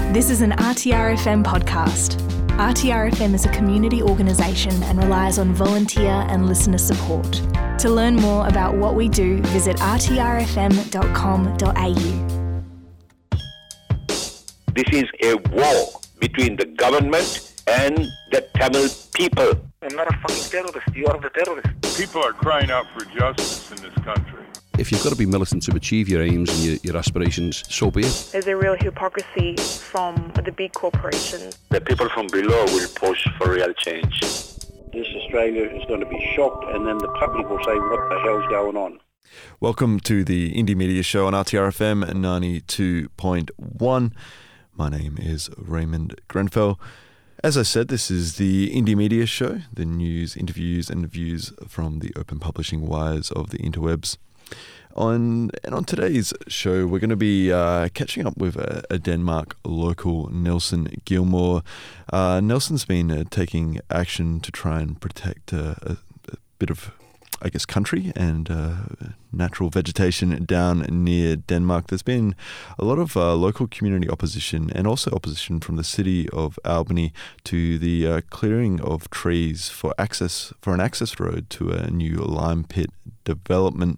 This is an RTRFM podcast. RTRFM is a community organisation and relies on volunteer and listener support. To learn more about what we do, visit rtrfm.com.au. This is a war between the government and the Tamil people. I'm not a fucking terrorist. You are the terrorist. People are crying out for justice in this country. If you've got to be militant to achieve your aims and your aspirations, so be it. There's a real hypocrisy from the big corporations. The people from below will push for real change. This Australia is going to be shocked, and then the public will say, what the hell's going on? Welcome to the Indie Media Show on RTRFM 92.1. My name is Raymond Grenfell. As I said, this is the Indie Media Show, the news, interviews and views from the open publishing wires of the interwebs. On today's show, we're going to be catching up with a Denmark local, Nelson Gilmore. Nelson's been taking action to try and protect a bit of, I guess, country and natural vegetation down near Denmark. There's been a lot of local community opposition and also opposition from the city of Albany to the clearing of trees for an access road to a new lime pit development.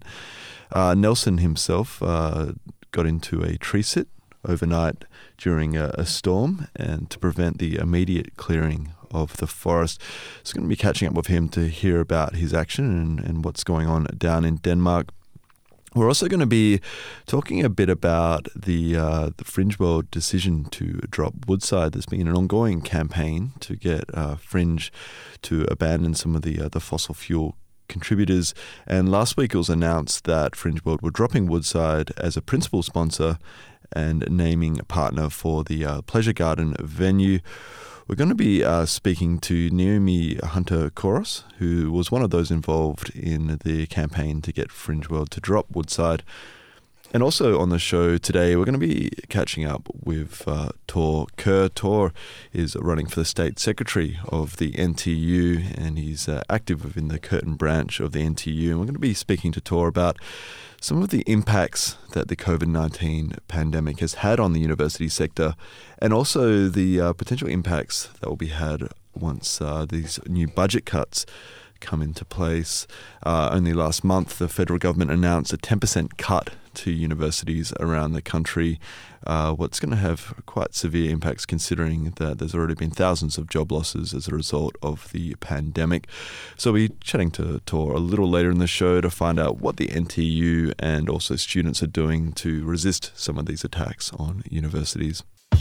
Nelson himself got into a tree sit overnight during a storm and to prevent the immediate clearing of the forest. So I'm going to be catching up with him to hear about his action and what's going on down in Denmark. We're also going to be talking a bit about the Fringe World decision to drop Woodside. There's been an ongoing campaign to get Fringe to abandon some of the fossil fuel contributors, and last week it was announced that Fringe World were dropping Woodside as a principal sponsor and naming a partner for the Pleasure Garden venue. We're going to be speaking to Naomi Hunter-Koros, who was one of those involved in the campaign to get Fringe World to drop Woodside. And also on the show today, we're going to be catching up with Tor Kerr. Tor is running for the State Secretary of the NTU, and he's active within the Curtin branch of the NTU. And we're going to be speaking to Tor about some of the impacts that the COVID-19 pandemic has had on the university sector, and also the potential impacts that will be had once these new budget cuts come into place. Only last month, the federal government announced a 10% cut to universities around the country, what's going to have quite severe impacts considering that there's already been thousands of job losses as a result of the pandemic. So we'll be chatting to Tor a little later in the show to find out what the NTU and also students are doing to resist some of these attacks on universities.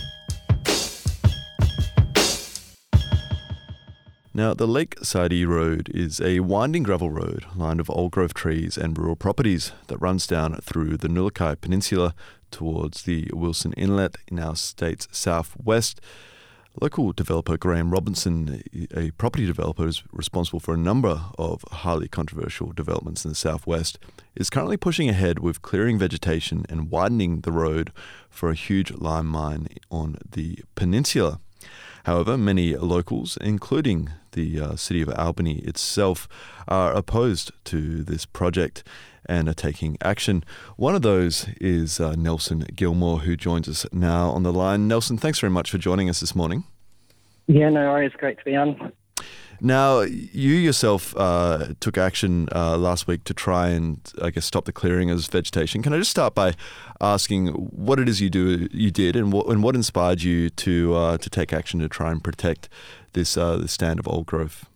Now, the Lakeside Road is a winding gravel road lined with old growth trees and rural properties that runs down through the Nulakai Peninsula towards the Wilson Inlet in our state's southwest. Local developer Graham Robinson, a property developer who's responsible for a number of highly controversial developments in the southwest, is currently pushing ahead with clearing vegetation and widening the road for a huge lime mine on the peninsula. However, many locals, including the city of Albany itself, are opposed to this project and are taking action. One of those is Nelson Gilmore, who joins us now on the line. Nelson, thanks very much for joining us this morning. Yeah, no worries. Great to be on. Now, you yourself took action last week to try and, I guess, stop the clearing of vegetation. Can I just start by asking what it is you did, and what inspired you to take action to try and protect this stand of old growth?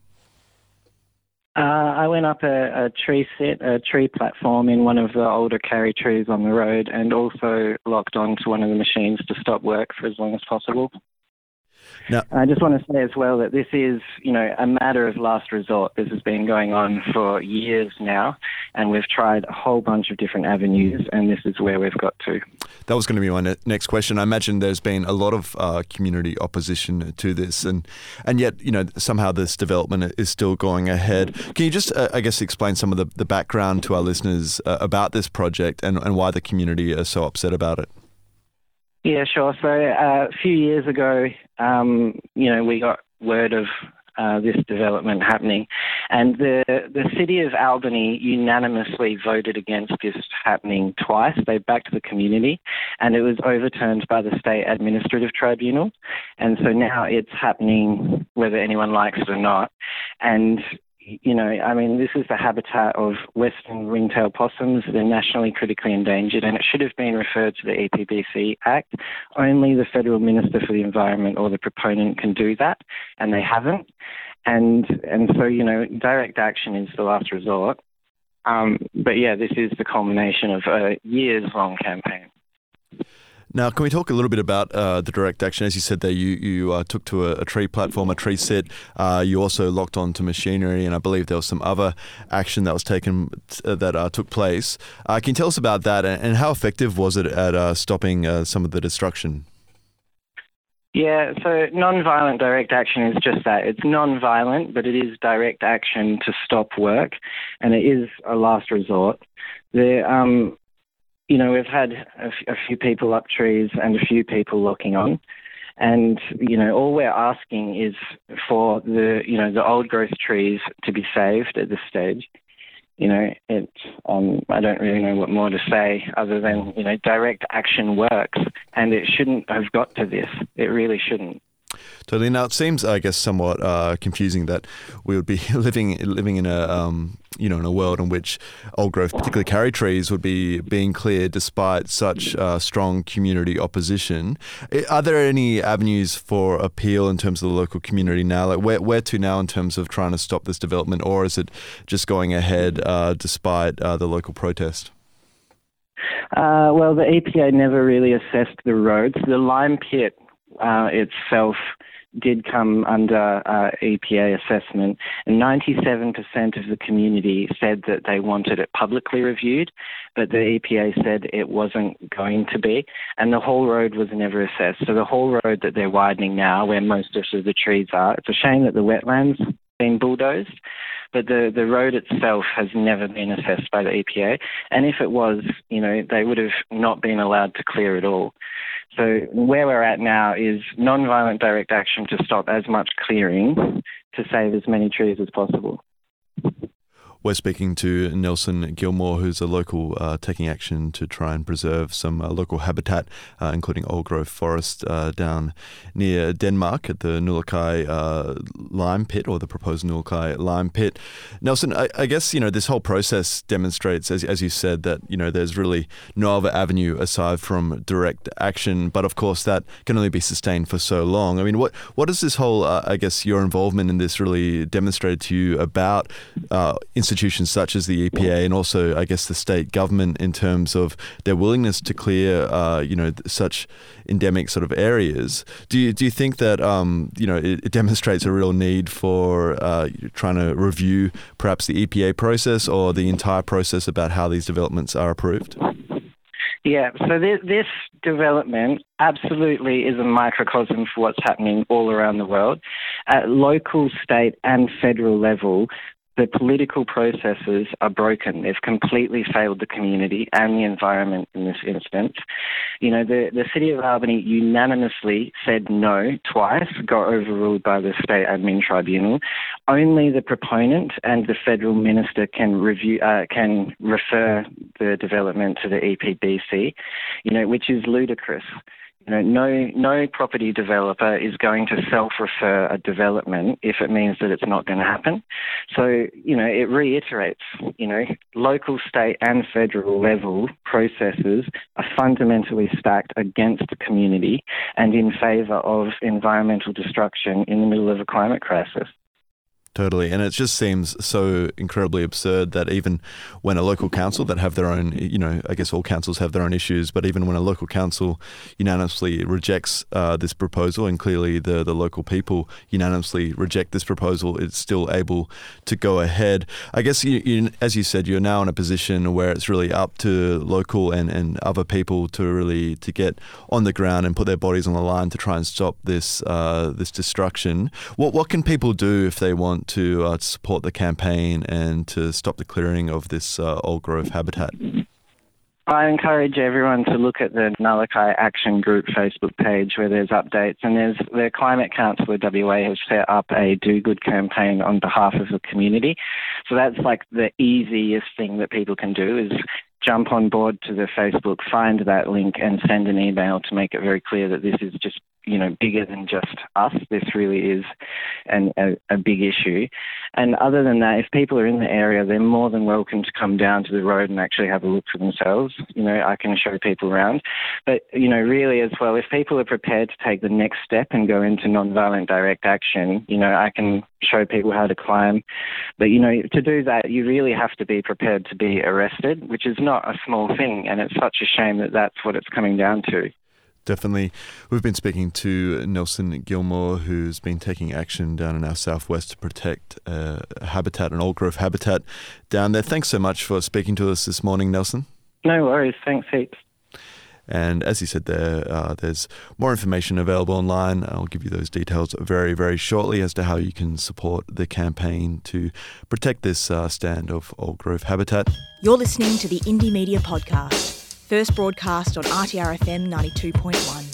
I went up a tree platform in one of the older carry trees on the road, and also locked onto one of the machines to stop work for as long as possible. Now, I just want to say as well that this is, a matter of last resort. This has been going on for years now, and we've tried a whole bunch of different avenues, and this is where we've got to. That was going to be my next question. I imagine there's been a lot of community opposition to this, and yet, somehow this development is still going ahead. Can you just, explain some of the background to our listeners about this project and why the community are so upset about it? Yeah, sure. So a few years ago, we got word of this development happening. And the City of Albany unanimously voted against this happening twice. They backed the community, and it was overturned by the State Administrative Tribunal. And so now it's happening whether anyone likes it or not. And this is the habitat of western ringtail possums. They're nationally critically endangered, and it should have been referred to the EPBC Act. Only the Federal Minister for the Environment or the proponent can do that, and they haven't. And so, direct action is the last resort. But yeah, this is the culmination of a years-long campaign. Now, can we talk a little bit about the direct action? As you said there, you took to a tree platform, a tree sit. You also locked on to machinery, and I believe there was some other action that was taken that took place. Can you tell us about that, and how effective was it at stopping some of the destruction? Yeah, so non-violent direct action is just that. It's non-violent, but it is direct action to stop work, and it is a last resort. We've had a few people up trees and a few people locking on. And, all we're asking is for the old growth trees to be saved at this stage. I don't really know what more to say other than, direct action works, and it shouldn't have got to this. It really shouldn't. Totally. Now, it seems, I guess, somewhat confusing that we would be living in a in a world in which old growth, particularly karri trees, would be being cleared despite such strong community opposition. Are there any avenues for appeal in terms of the local community now? Like where to now in terms of trying to stop this development, or is it just going ahead despite the local protest? Well, the EPA never really assessed the roads. The lime pit itself did come under EPA assessment, and 97% of the community said that they wanted it publicly reviewed, but the EPA said it wasn't going to be, and the whole road was never assessed. So the whole road that they're widening now, where most of the trees are, it's a shame that the wetlands been bulldozed, but the road itself has never been assessed by the EPA, and if it was, they would have not been allowed to clear it all. So where we're at now is non-violent direct action to stop as much clearing to save as many trees as possible. We're speaking to Nelson Gilmore, who's a local taking action to try and preserve some local habitat, including old growth forest down near Denmark at the Nulakai lime pit, or the proposed Nulakai lime pit. Nelson, I guess, this whole process demonstrates, as you said, that, there's really no other avenue aside from direct action. But of course, that can only be sustained for so long. I mean, what is this whole, I guess, your involvement in this really demonstrated to you about institutions such as the EPA and also, I guess, the state government in terms of their willingness to clear, such endemic sort of areas? Do you think that, it demonstrates a real need for trying to review perhaps the EPA process or the entire process about how these developments are approved? Yeah, so this development absolutely is a microcosm for what's happening all around the world. At local, state and federal level, the political processes are broken. They've completely failed the community and the environment in this instance. The City of Albany unanimously said no twice, got overruled by the State Admin Tribunal. Only the proponent and the Federal Minister can refer the development to the EPBC, which is ludicrous. No property developer is going to self-refer a development if it means that it's not going to happen. So, it reiterates, local, state and federal level processes are fundamentally stacked against the community and in favour of environmental destruction in the middle of a climate crisis. Totally. And it just seems so incredibly absurd that even when a local council that have their own, I guess all councils have their own issues, but even when a local council unanimously rejects this proposal, and clearly the local people unanimously reject this proposal, it's still able to go ahead. I guess, as you said, you're now in a position where it's really up to local and other people to get on the ground and put their bodies on the line to try and stop this destruction. What can people do if they want to support the campaign and to stop the clearing of this old growth habitat? I encourage everyone to look at the Nullakai Action Group Facebook page where there's updates, and the Climate Council of WA has set up a Do Good campaign on behalf of the community. So that's like the easiest thing that people can do is jump on board to the Facebook, find that link and send an email to make it very clear that this is just, bigger than just us. This really is a big issue. And other than that, if people are in the area, they're more than welcome to come down to the road and actually have a look for themselves. I can show people around. But, really as well, if people are prepared to take the next step and go into non-violent direct action, I can show people how to climb. But, to do that, you really have to be prepared to be arrested, which is not a small thing. And it's such a shame that that's what it's coming down to. Definitely. We've been speaking to Nelson Gilmore, who's been taking action down in our southwest to protect habitat, an old growth habitat down there. Thanks so much for speaking to us this morning, Nelson. No worries. Thanks heaps. And as he said there's more information available online. I'll give you those details very, very shortly as to how you can support the campaign to protect this stand of old growth habitat. You're listening to the Indie Media Podcast. First broadcast on RTRFM 92.1.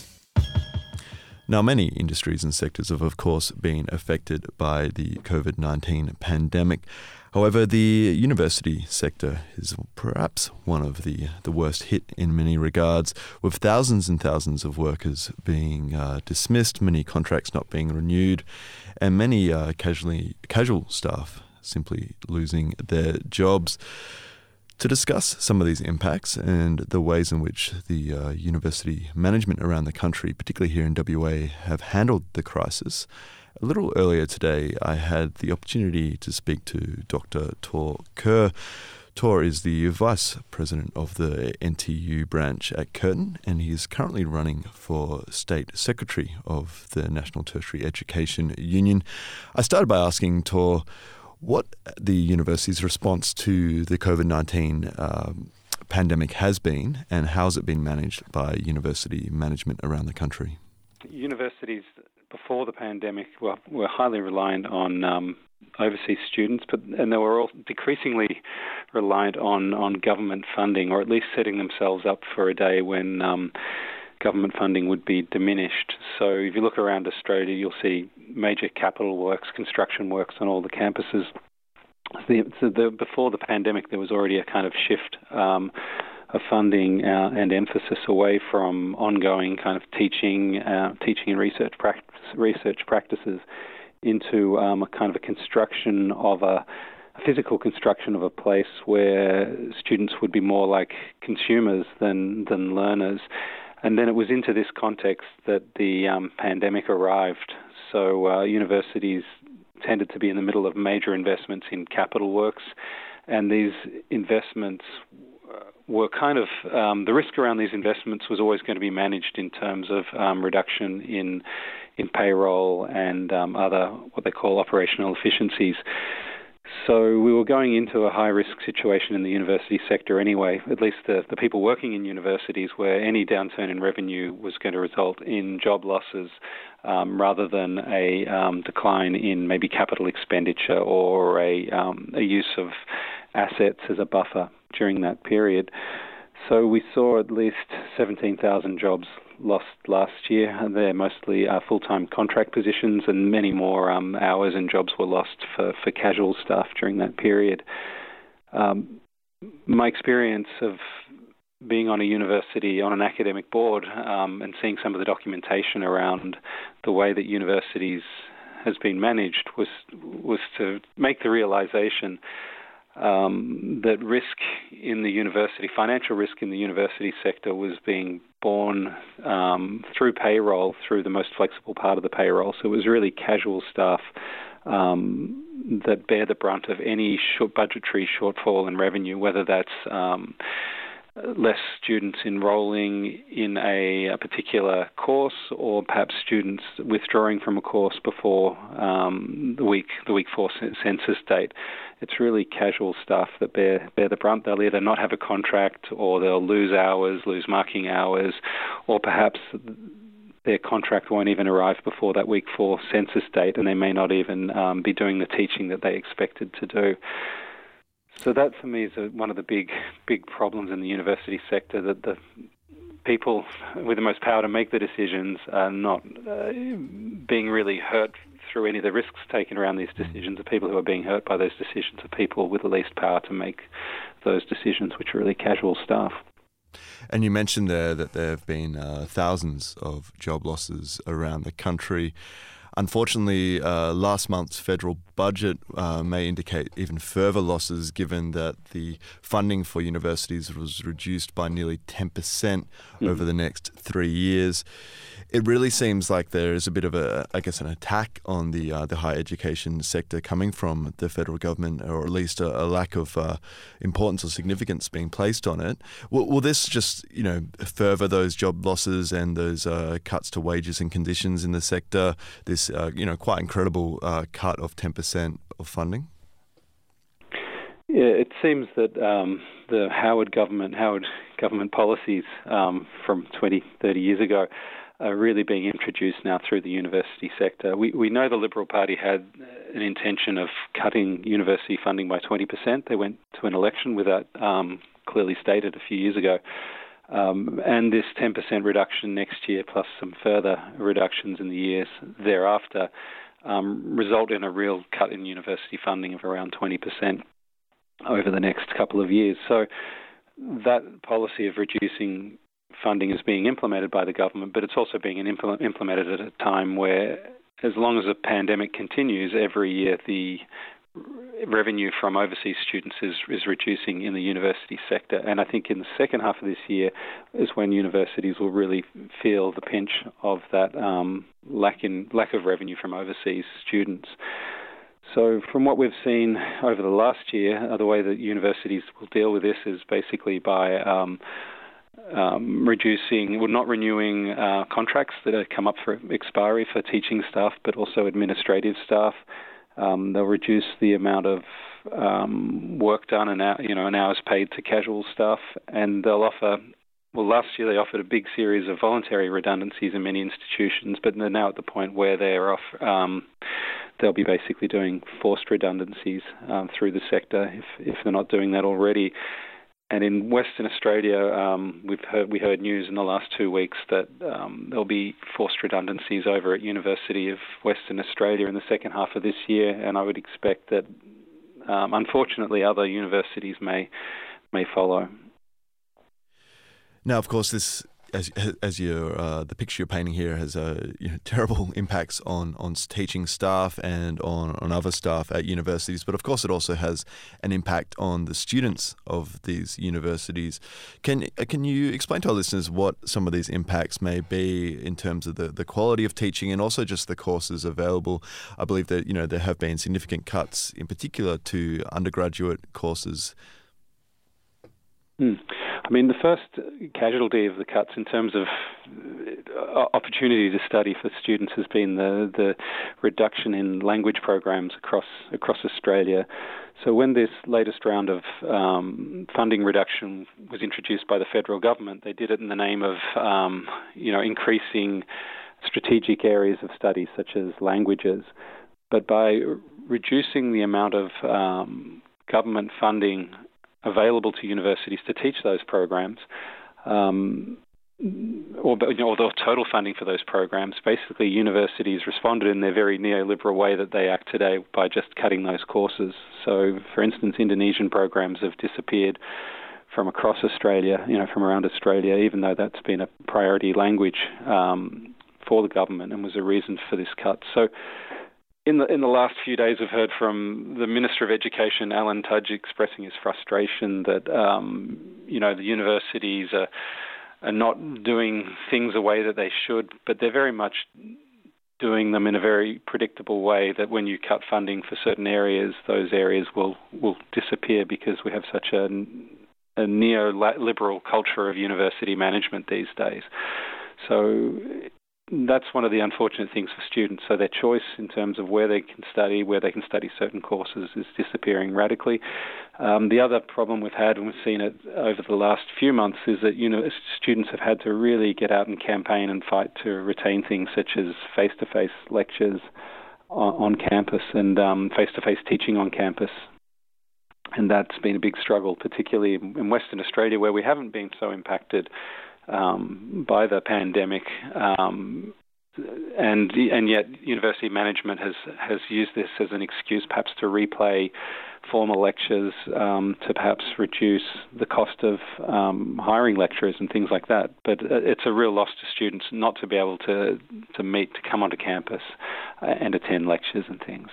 Now, many industries and sectors have, of course, been affected by the COVID-19 pandemic. However, the university sector is perhaps one of the worst hit in many regards, with thousands and thousands of workers being dismissed, many contracts not being renewed, and many casual staff simply losing their jobs. To discuss some of these impacts and the ways in which the university management around the country, particularly here in WA, have handled the crisis, a little earlier today I had the opportunity to speak to Dr. Tor Kerr. Tor is the Vice President of the NTU branch at Curtin, and he is currently running for State Secretary of the National Tertiary Education Union. I started by asking Tor what the university's response to the COVID-19 pandemic has been, and how has it been managed by university management around the country? Universities before the pandemic were highly reliant on overseas students, and they were all decreasingly reliant on government funding, or at least setting themselves up for a day when government funding would be diminished. So if you look around Australia, you'll see major capital works, construction works on all the campuses. Before the pandemic, there was already a kind of shift of funding and emphasis away from ongoing kind of teaching and research practices into a kind of a construction of a physical construction of a place where students would be more like consumers than learners. And then it was into this context that the pandemic arrived. So universities tended to be in the middle of major investments in capital works, and these investments were kind of, the risk around these investments was always going to be managed in terms of reduction in payroll and other what they call operational efficiencies. So we were going into a high-risk situation in the university sector anyway, at least the people working in universities, where any downturn in revenue was going to result in job losses rather than a decline in maybe capital expenditure or a use of assets as a buffer during that period. So we saw at least 17,000 jobs lost last year. They're mostly full-time contract positions, and many more hours and jobs were lost for casual staff during that period. My experience of being on a university, on an academic board, and seeing some of the documentation around the way that universities has been managed was to make the realization that risk in the university, financial risk in the university sector, was being borne through payroll, through the most flexible part of the payroll. So it was really casual staff that bear the brunt of any budgetary shortfall in revenue, whether that's less students enrolling in a particular course, or perhaps students withdrawing from a course before the week 4 census date. It's really casual staff that bear the brunt. They'll either not have a contract, or they'll lose hours, lose marking hours, or perhaps their contract won't even arrive before that week 4 census date, and they may not even be doing the teaching that they expected to do. So that, for me, is one of the big problems in the university sector, that the people with the most power to make the decisions are not being really hurt through any of the risks taken around these decisions. The people who are being hurt by those decisions are people with the least power to make those decisions, which are really casual staff. And you mentioned there that there have been thousands of job losses around the country. Unfortunately, last month's federal budget may indicate even further losses, given that the funding for universities was reduced by nearly 10% over the next 3 years. It really seems like there is a bit of an attack on the higher education sector coming from the federal government, or at least a lack of importance or significance being placed on it. Will this just, further those job losses and those cuts to wages and conditions in the sector? This, quite incredible cut of 10% of funding. Yeah, it seems that the Howard government policies from 20, 30 years ago are really being introduced now through the university sector. We know the Liberal Party had an intention of cutting university funding by 20%. They went to an election with that clearly stated a few years ago. And this 10% reduction next year, plus some further reductions in the years thereafter, result in a real cut in university funding of around 20% over the next couple of years. So that policy of reducing funding is being implemented by the government, but it's also being implemented at a time where, as long as the pandemic continues, every year the revenue from overseas students is reducing in the university sector. And I think in the second half of this year is when universities will really feel the pinch of that lack of revenue from overseas students. So from what we've seen over the last year, the way that universities will deal with this is basically by not renewing contracts that have come up for expiry for teaching staff, but also administrative staff. They'll reduce the amount of work done and hours paid to casual staff, and they'll offer. Well, last year they offered a big series of voluntary redundancies in many institutions, but they're now at the point where they'll be basically doing forced redundancies through the sector if they're not doing that already. And in Western Australia, we heard news in the last 2 weeks that there'll be forced redundancies over at University of Western Australia in the second half of this year, and I would expect that, unfortunately, other universities may follow. Now, of course, this, as the picture you're painting here, has terrible impacts on teaching staff and on other staff at universities. But of course, it also has an impact on the students of these universities. Can you explain to our listeners what some of these impacts may be in terms of the quality of teaching and also just the courses available? I believe that there have been significant cuts, in particular to undergraduate courses. I mean, the first casualty of the cuts in terms of opportunity to study for students has been the reduction in language programs across Australia. So when this latest round of funding reduction was introduced by the federal government, they did it in the name of increasing strategic areas of study such as languages. But by reducing the amount of government funding available to universities to teach those programs, or the total funding for those programs, basically universities responded in their very neoliberal way that they act today by just cutting those courses. So, for instance, Indonesian programs have disappeared from across Australia, from around Australia, even though that's been a priority language for the government and was a reason for this cut. So, In the last few days, we've heard from the Minister of Education, Alan Tudge, expressing his frustration that the universities are not doing things the way that they should, but they're very much doing them in a very predictable way. That when you cut funding for certain areas, those areas will disappear because we have such a neoliberal culture of university management these days. So that's one of the unfortunate things for students. So their choice in terms of where they can study certain courses is disappearing radically. The other problem we've had, and we've seen it over the last few months, is that students have had to really get out and campaign and fight to retain things such as face-to-face lectures on campus and face-to-face teaching on campus. And that's been a big struggle, particularly in Western Australia, where we haven't been so impacted by the pandemic. And yet university management has used this as an excuse perhaps to replay formal lectures, to perhaps reduce the cost of hiring lecturers and things like that. But it's a real loss to students not to be able to come onto campus and attend lectures and things.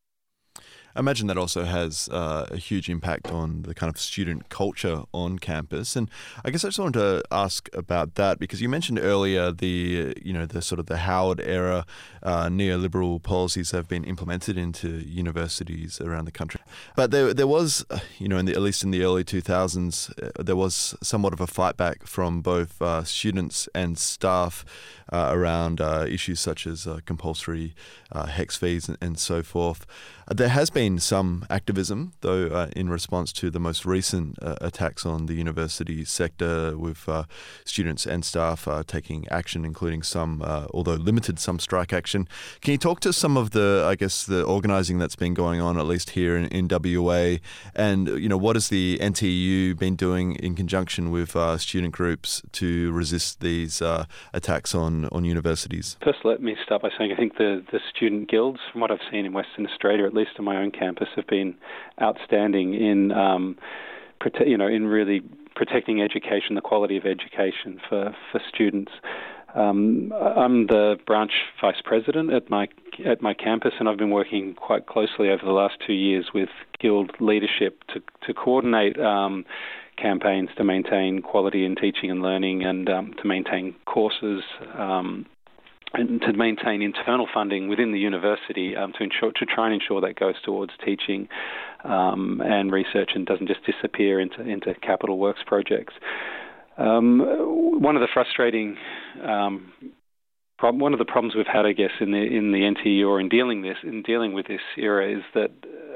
I imagine that also has a huge impact on the kind of student culture on campus. And I guess I just wanted to ask about that, because you mentioned earlier the sort of the Howard era neoliberal policies have been implemented into universities around the country. But there was, at least in the early 2000s, there was somewhat of a fight back from both students and staff around issues such as compulsory HECS fees and so forth. There has been some activism, though, in response to the most recent attacks on the university sector, with students and staff taking action, including some, although limited, some strike action. Can you talk to some of the organising that's been going on, at least here in WA, and what has the NTU been doing in conjunction with student groups to resist these attacks on universities? First, let me start by saying I think the student guilds, from what I've seen in Western Australia, at least on my own campus, have been outstanding in really protecting education, the quality of education for students. I'm the branch vice president at my campus, and I've been working quite closely over the last 2 years with guild leadership to coordinate campaigns to maintain quality in teaching and learning, and to maintain courses, and to maintain internal funding within the university, to try and ensure that goes towards teaching and research and doesn't just disappear into capital works projects. One of the frustrating one of the problems we've had, I guess, in the NTU, or in dealing with this era, is that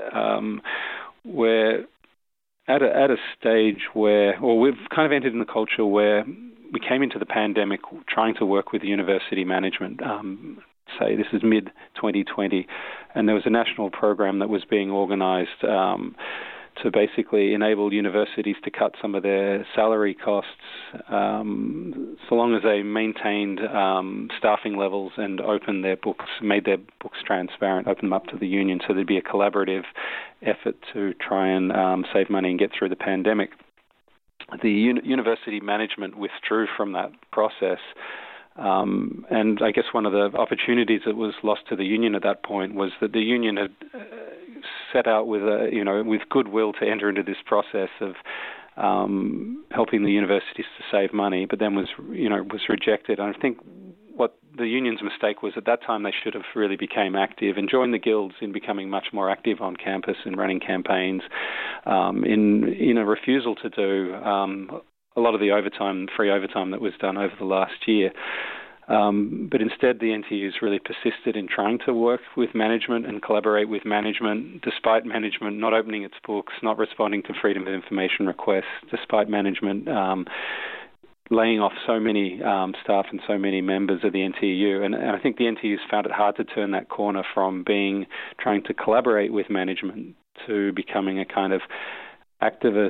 we're at a stage where, or we've kind of entered in the culture where we came into the pandemic trying to work with university management. Say this is mid-2020, and there was a national program that was being organised to basically enable universities to cut some of their salary costs, so long as they maintained staffing levels and opened their books, made their books transparent, opened them up to the union, so there'd be a collaborative effort to try and save money and get through the pandemic. The university management withdrew from that process, and I guess one of the opportunities that was lost to the union at that point was that the union had set out with goodwill to enter into this process of helping the universities to save money, but then was rejected. And I think what the union's mistake was, at that time they should have really became active and joined the guilds in becoming much more active on campus and running campaigns, in a refusal to do a lot of the free overtime that was done over the last year. But instead, the NTU's really persisted in trying to work with management and collaborate with management, despite management not opening its books, not responding to freedom of information requests, despite management laying off so many staff and so many members of the NTU. And I think the NTU's found it hard to turn that corner from trying to collaborate with management to becoming a kind of activist,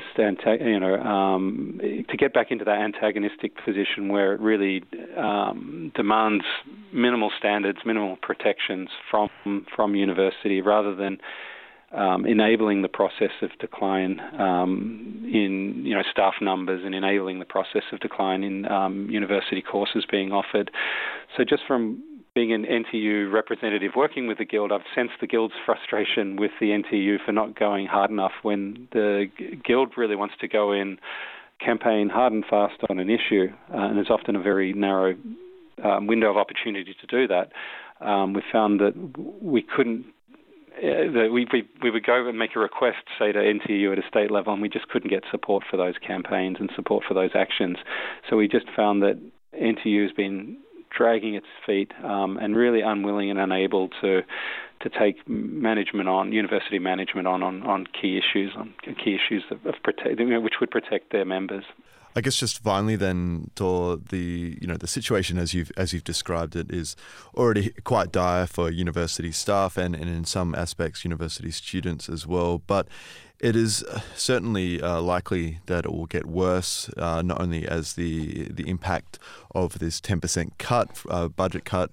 to get back into that antagonistic position where it really demands minimal standards, minimal protections from university, rather than enabling the process of decline in staff numbers, and enabling the process of decline in university courses being offered. So just from being an NTU representative working with the Guild, I've sensed the Guild's frustration with the NTU for not going hard enough when the Guild really wants to go in, campaign hard and fast on an issue, and there's often a very narrow window of opportunity to do that. We found that we couldn't, that we would go and make a request, say, to NTU at a state level, and we just couldn't get support for those campaigns and support for those actions. So we just found that NTU has been dragging its feet and really unwilling and unable to take management on, university management on key issues, of which would protect their members. I guess just finally then, Tor, the situation as you've described it is already quite dire for university staff and in some aspects university students as well. But it is certainly likely that it will get worse, not only as the impact of this 10% budget cut,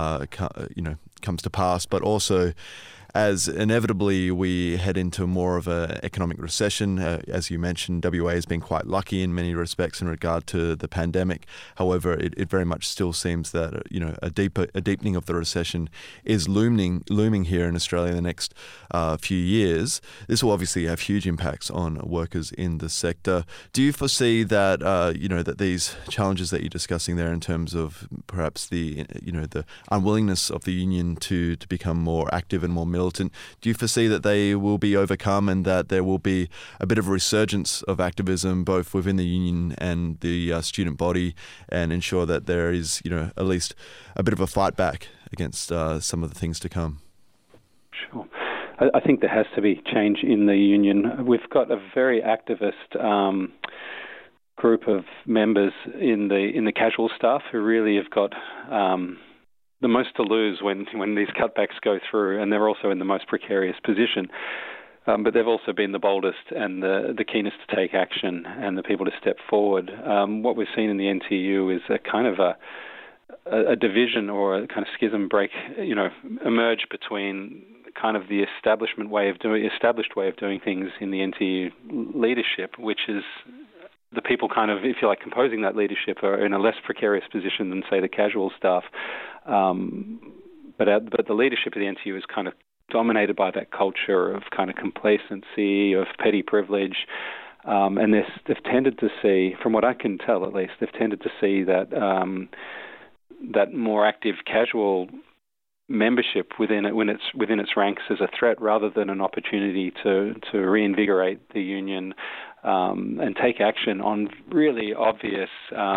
comes to pass, but also as inevitably we head into more of an economic recession. As you mentioned, WA has been quite lucky in many respects in regard to the pandemic. However, it very much still seems that a deepening of the recession is looming here in Australia in the next few years. This will obviously have huge impacts on workers in the sector. Do you foresee that that these challenges that you're discussing there, in terms of perhaps the unwillingness of the union to become more active and more militant, do you foresee that they will be overcome and that there will be a bit of a resurgence of activism both within the union and the student body, and ensure that there is at least a bit of a fight back against some of the things to come? Sure. I think there has to be change in the union. We've got a very activist group of members in the casual staff who really have got the most to lose when these cutbacks go through, and they're also in the most precarious position. But they've also been the boldest and the keenest to take action and the people to step forward. What we've seen in the NTU is a kind of a division or a kind of schism break, emerge between kind of the established way of doing things in the NTU leadership, which is the people kind of, if you like, composing that leadership are in a less precarious position than, say, the casual staff. But the leadership of the NTU is kind of dominated by that culture of kind of complacency, of petty privilege. And they've tended to see, from what I can tell at least, they've tended to see that that more active casual membership within its ranks as a threat rather than an opportunity to reinvigorate the union and take action on really obvious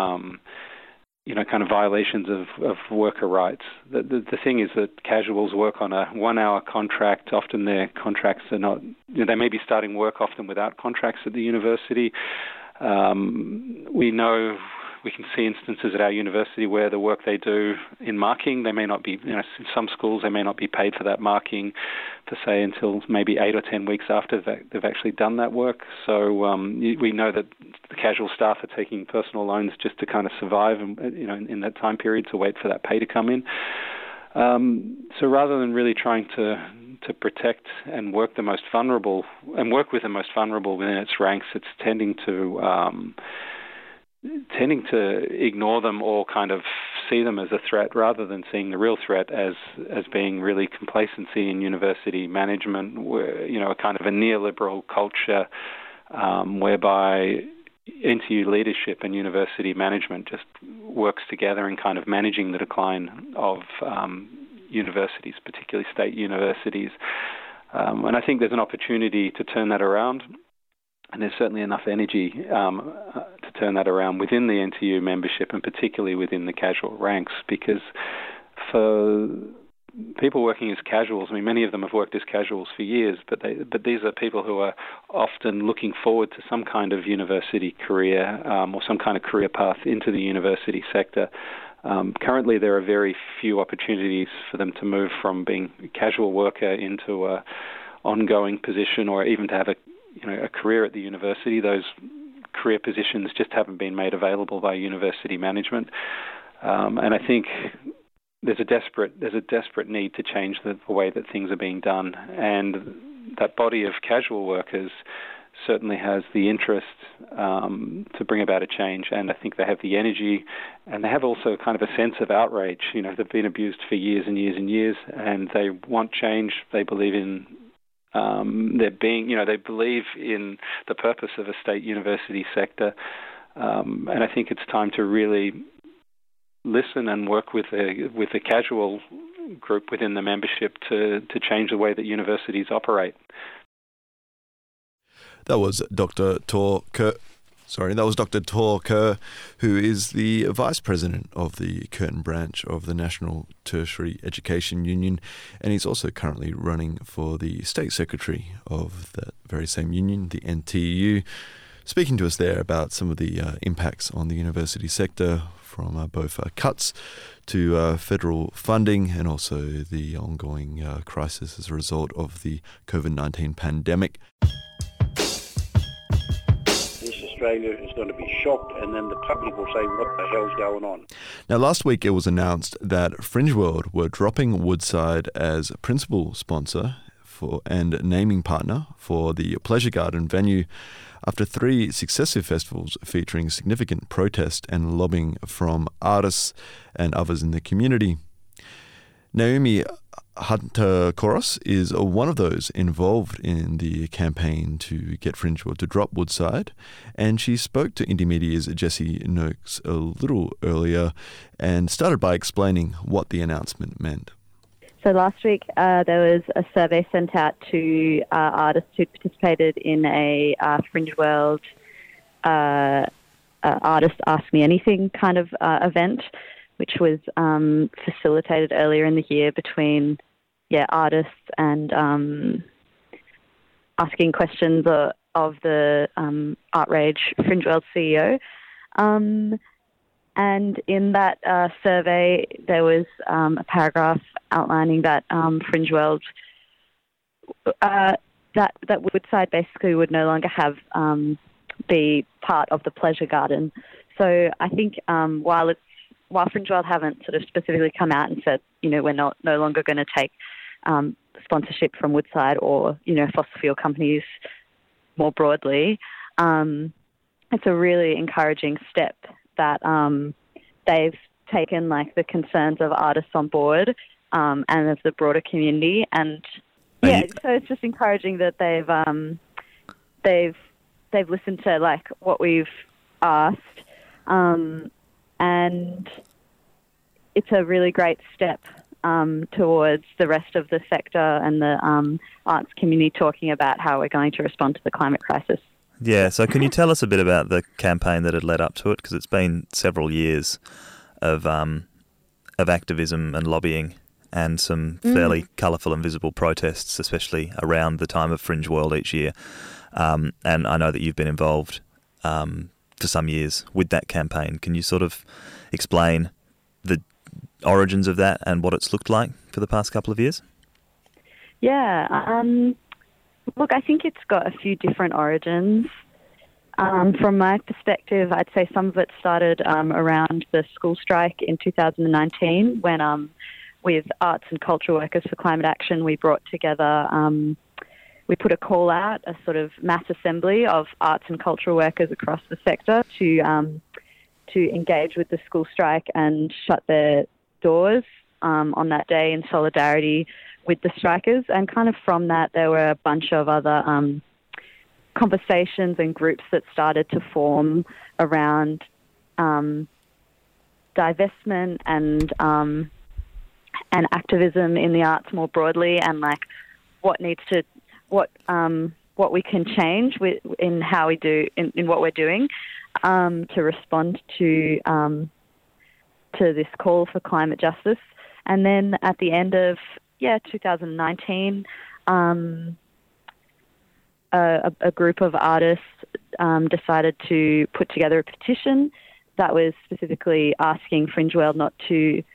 kind of violations of worker rights. The thing is that casuals work on a 1-hour contract. Often their contracts are not, they may be starting work often without contracts at the university. We can see instances at our university where the work they do in marking, they may not be, in some schools, they may not be paid for that marking for, say, until maybe 8 or 10 weeks after they've actually done that work. So we know that the casual staff are taking personal loans just to kind of survive, in that time period, to wait for that pay to come in. So rather than really trying to protect and work with the most vulnerable within its ranks, it's tending to ignore them or kind of see them as a threat rather than seeing the real threat as being really complacency in university management, a kind of a neoliberal culture whereby NTU leadership and university management just works together in kind of managing the decline of universities, particularly state universities. And I think there's an opportunity to turn that around. And there's certainly enough energy to turn that around within the NTU membership, and particularly within the casual ranks, because for people working as casuals, many of them have worked as casuals for years, but these are people who are often looking forward to some kind of university career or some kind of career path into the university sector. Currently, there are very few opportunities for them to move from being a casual worker into a ongoing position, or even to have a career at the university. Those career positions just haven't been made available by university management, and I think there's a desperate need to change the way that things are being done. And that body of casual workers certainly has the interest to bring about a change, and I think they have the energy, and they have also kind of a sense of outrage. They've been abused for years and years and years, and they want change. They believe in they believe in the purpose of a state university sector, and I think it's time to really listen and work with the casual group within the membership to change the way that universities operate. That was Dr. Tor Kerr. That was Dr. Tor Kerr, who is the Vice President of the Curtin branch of the National Tertiary Education Union, and he's also currently running for the State Secretary of that very same union, the NTU. speaking to us there about some of the impacts on the university sector from both cuts to federal funding and also the ongoing crisis as a result of the COVID-19 pandemic. Australia is going to be shocked, and then the public will say, what the hell's going on? Now, last week it was announced that Fringe World were dropping Woodside as principal sponsor and naming partner for the Pleasure Garden venue after 3 successive festivals featuring significant protest and lobbying from artists and others in the community. Naomi Hunter-Koros is one of those involved in the campaign to get Fringe World to drop Woodside, and she spoke to Indie Media's Jesse Noakes a little earlier and started by explaining what the announcement meant. So last week there was a survey sent out to artists who participated in a Fringe World Artist Ask Me Anything kind of event, which was facilitated earlier in the year between artists and asking questions of the Artrage Fringe World CEO. And in that survey, there was a paragraph outlining that Fringe World, that Woodside basically would no longer have be part of the Pleasure Garden. So I think while Fringe World haven't sort of specifically come out and said, we're no longer going to take sponsorship from Woodside or, fossil fuel companies more broadly, it's a really encouraging step that they've taken the concerns of artists on board and of the broader community, and so it's just encouraging that they've listened to what we've asked, and it's a really great step towards the rest of the sector and the arts community talking about how we're going to respond to the climate crisis. Yeah, so can you tell us a bit about the campaign that had led up to it? Because it's been several years of activism and lobbying and some fairly colourful and visible protests, especially around the time of Fringe World each year. And I know that you've been involved for some years with that campaign. Can you sort of explain the origins of that and what it's looked like for the past couple of years? Yeah, look, I think it's got a few different origins. From my perspective, I'd say some of it started around the school strike in 2019 when, with Arts and Cultural Workers for Climate Action, we brought together, we put a call out, a sort of mass assembly of arts and cultural workers across the sector to engage with the school strike and shut their doors on that day in solidarity with the strikers. And kind of from that, there were a bunch of other conversations and groups that started to form around divestment and activism in the arts more broadly, and what we can change in how we do in what we're doing to respond to this call for climate justice. And then at the end of 2019, a group of artists decided to put together a petition that was specifically asking Fringe World not to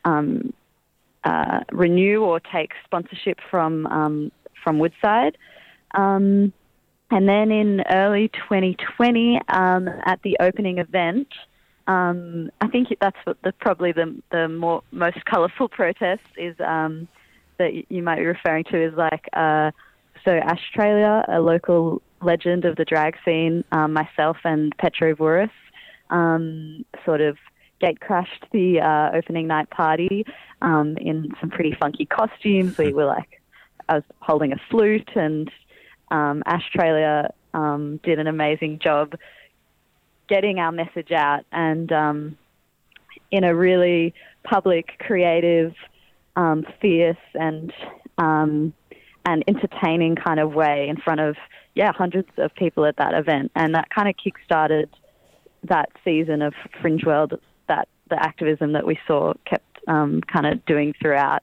renew or take sponsorship from Woodside. And then in early 2020, at the opening event, I think that's what probably the most colourful protest is that you might be referring to is so Australia, a local legend of the drag scene, myself and Petro Vuris, sort of gate crashed the opening night party in some pretty funky costumes. We were I was holding a flute, and Australia did an amazing job getting our message out, and in a really public, creative, fierce and entertaining kind of way in front of hundreds of people at that event. And that kind of kick-started that season of Fringe World, that the activism that we saw kept kind of doing throughout.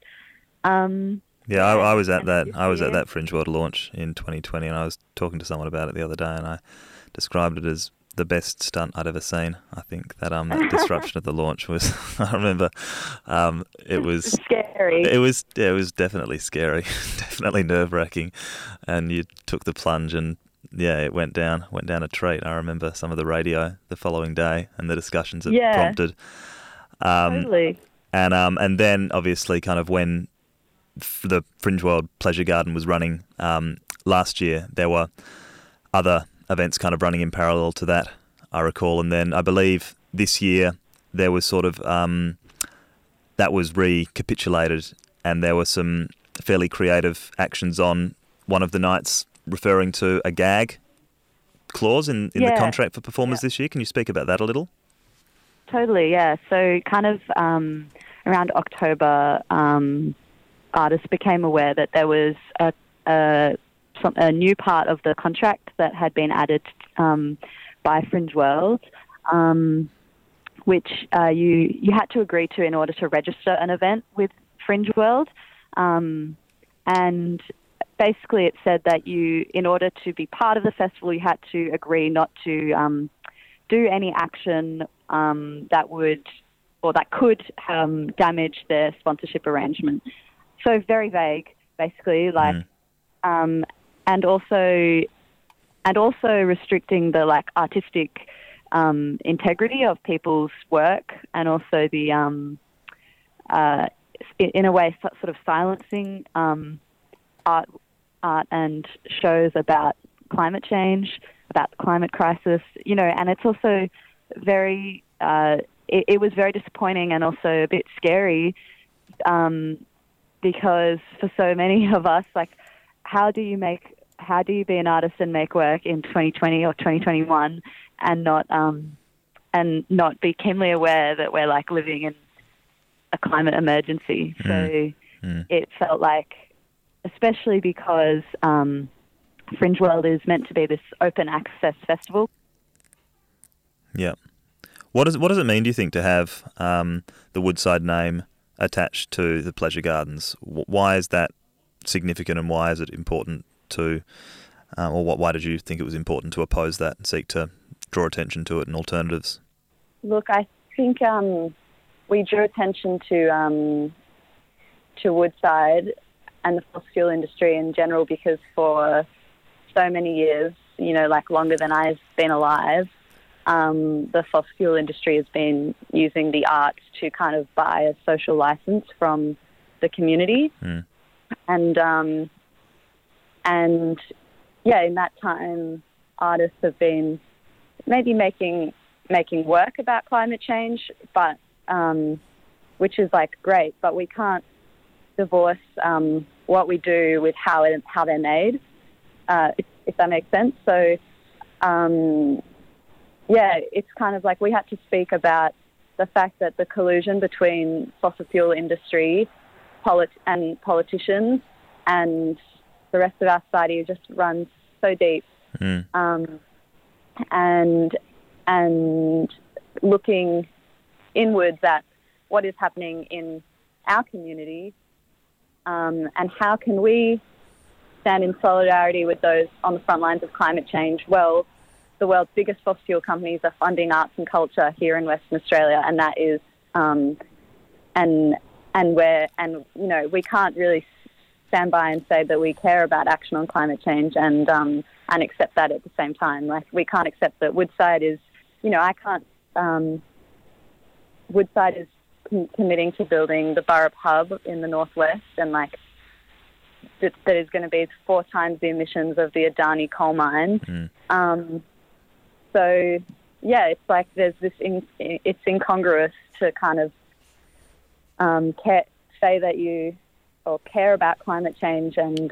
I was at that. I was at that Fringe World launch in 2020, and I was talking to someone about it the other day, and I described it as the best stunt I'd ever seen. I think that that disruption of the launch was. I remember it was scary. It was definitely scary, definitely nerve-wracking, and you took the plunge and. Yeah, it went down a treat. I remember some of the radio the following day and the discussions it prompted. Totally. And then obviously kind of when the Fringe World Pleasure Garden was running last year, there were other events kind of running in parallel to that, I recall. And then I believe this year there was sort of that was recapitulated, and there were some fairly creative actions on one of the nights referring to a gag clause in the contract for performers this year. Can you speak about that a little? Totally, yeah. So kind of around October, artists became aware that there was a new part of the contract that had been added by Fringe World, which you had to agree to in order to register an event with Fringe World. And basically it said that in order to be part of the festival, you had to agree not to do any action that would or that could damage their sponsorship arrangement. So very vague, basically, and also restricting the artistic integrity of people's work, and also the in a way sort of silencing art and shows about climate change, about the climate crisis, and it's also very, it was very disappointing and also a bit scary because for so many of us, how do you be an artist and make work in 2020 or 2021 and not be keenly aware that we're living in a climate emergency? So it felt like, especially because Fringe World is meant to be this open access festival. Yeah. What does it mean, do you think, to have the Woodside name attached to the Pleasure Gardens? Why is that significant, and why is it important to, why did you think it was important to oppose that and seek to draw attention to it and alternatives? Look, I think we drew attention to Woodside and the fossil fuel industry in general because for so many years, longer than I've been alive, the fossil fuel industry has been using the arts to kind of buy a social license from the community. And in that time, artists have been maybe making work about climate change, but which is great, but we can't divorce what we do with how they're made, if that makes sense. So, it's kind of we had to speak about the fact that the collusion between fossil fuel industry and politicians and the rest of our society just runs so deep. And looking inwards at what is happening in our community, and how can we stand in solidarity with those on the front lines of climate change? Well, the world's biggest fossil fuel companies are funding arts and culture here in Western Australia, and that is, we can't really stand by and say that we care about action on climate change and accept that at the same time. We can't accept that Woodside is, Woodside is committing to building the Burrup Hub in the northwest, and that is going to be 4 times the emissions of the Adani coal mine. So it's there's this. It's incongruous to kind of say that you care about climate change and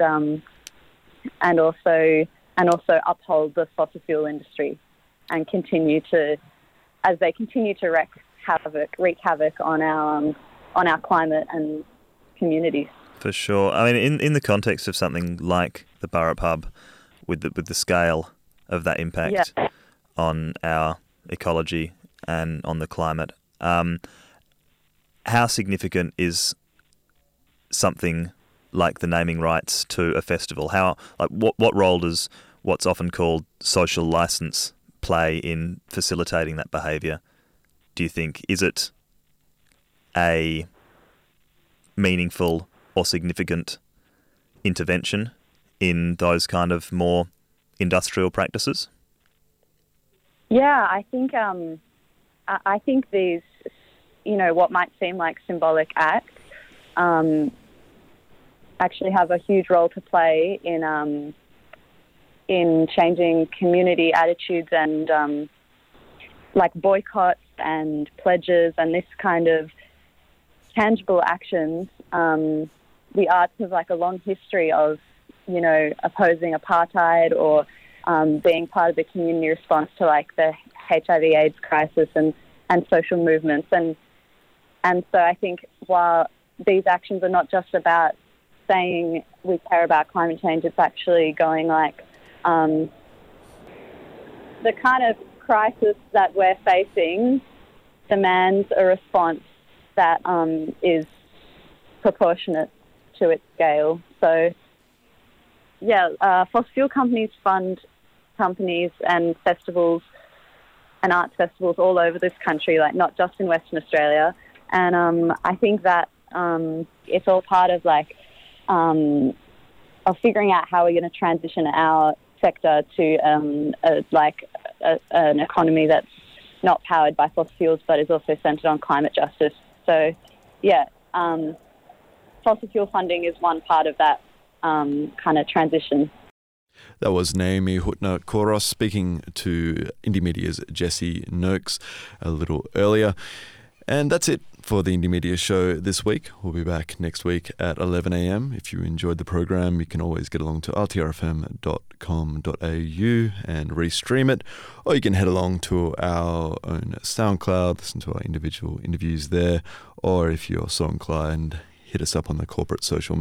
also uphold the fossil fuel industry and as they continue to wreak havoc on our climate and communities. For sure. I mean, in the context of something like the Burrup Hub, with the scale of that impact on our ecology and on the climate, how significant is something like the naming rights to a festival? What role does what's often called social license play in facilitating that behaviour? Do you think, is it a meaningful or significant intervention in those kind of more industrial practices? Yeah, I think these, what might seem like symbolic acts, actually have a huge role to play in changing community attitudes and like boycotts and pledges and this kind of tangible actions. The arts have like a long history of, opposing apartheid or being part of the community response to like the HIV/AIDS crisis and social movements. And so I think while these actions are not just about saying we care about climate change, it's actually going like the kind of crisis that we're facing demands a response that is proportionate to its scale. So, fossil fuel companies fund companies and festivals and arts festivals all over this country, like not just in Western Australia. And I think that it's all part of of figuring out how we're going to transition our sector to an economy that's not powered by fossil fuels but is also centred on climate justice. So, fossil fuel funding is one part of that kind of transition. That was Naomi Hutner-Koros speaking to Indie Media's Jesse Noakes a little earlier. And that's it for the Indie Media show this week. We'll be back next week at 11 a.m. If you enjoyed the program, you can always get along to rtrfm.com.au and restream it, or you can head along to our own SoundCloud, listen to our individual interviews there, or if you're so inclined, hit us up on the corporate social media.